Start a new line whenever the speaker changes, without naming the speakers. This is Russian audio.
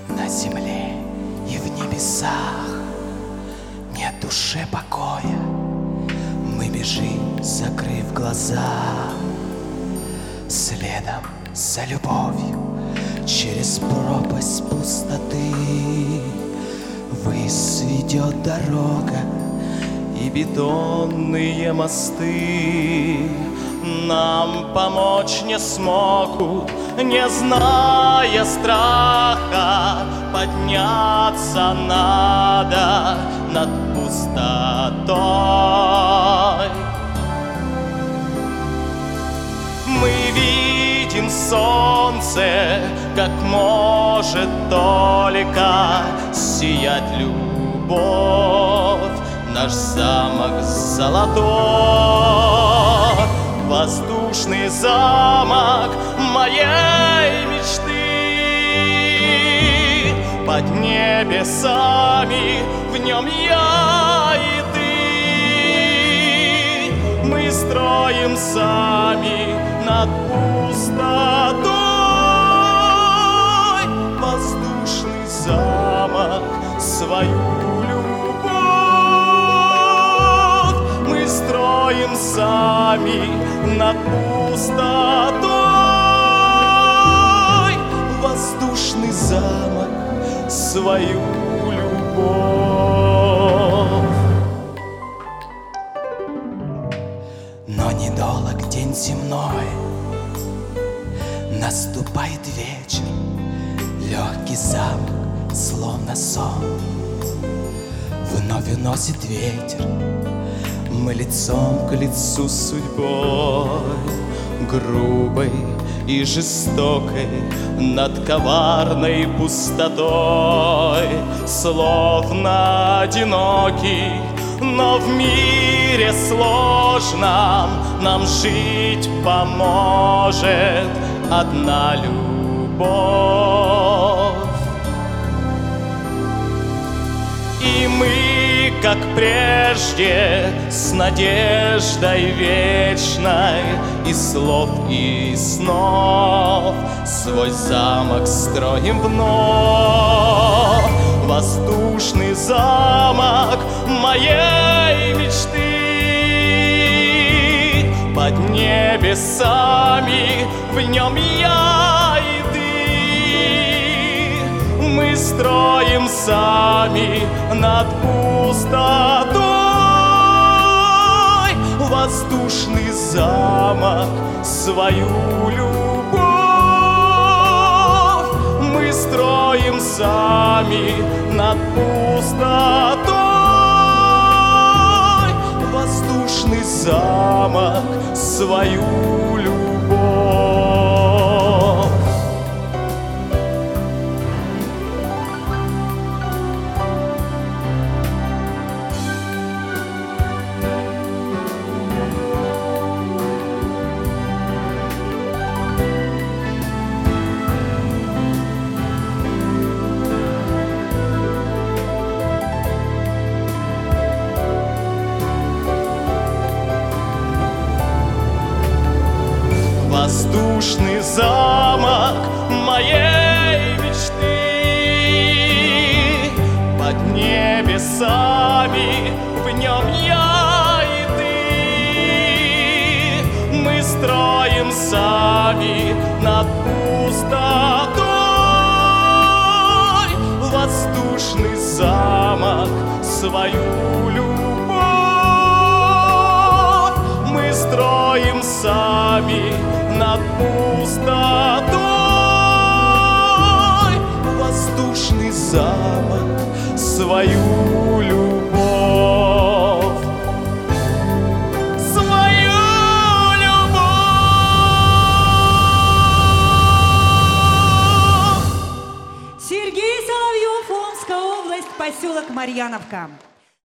На земле и в небесах нет душе покоя. Мы бежим, закрыв глаза, следом за любовью через пропасть пустоты. Ввысь ведет дорога и бетонные мосты. Нам помочь не смогут, не зная страха. Подняться надо над пустотой. Мы видим солнце, как может только сиять любовь. Наш замок золотой, воздушный замок моей мечты. Под небесами в нем я и ты. Мы строим сами над пустотой воздушный замок, свою любовь. Мы строим сами над пустотой воздушный замок, свою любовь. Но недолг день земной, наступает вечер, легкий замок, словно сон, вновь уносит ветер. Мы лицом к лицу с судьбой, грубой и жестокой, над коварной пустотой. Словно одинокий, но в мире сложном нам жить поможет одна любовь. И мы, как прежде, с надеждой вечной, из слов и снов свой замок строим вновь. Воздушный замок моей мечты. Под небесами в нем я и ты. Мы строим сами над пустотой воздушный замок, свою любовь. Мы строим сами над пустотой воздушный замок, свою любовь. Воздушный замок моей мечты. Под небесами в нем я и ты. Мы строим сами над пустотой воздушный замок, свою любовь. Мы строим сами над пустотой воздушный замок, свою любовь. Свою любовь.
Сергей Соловьев, Омская область, поселок Марьяновка.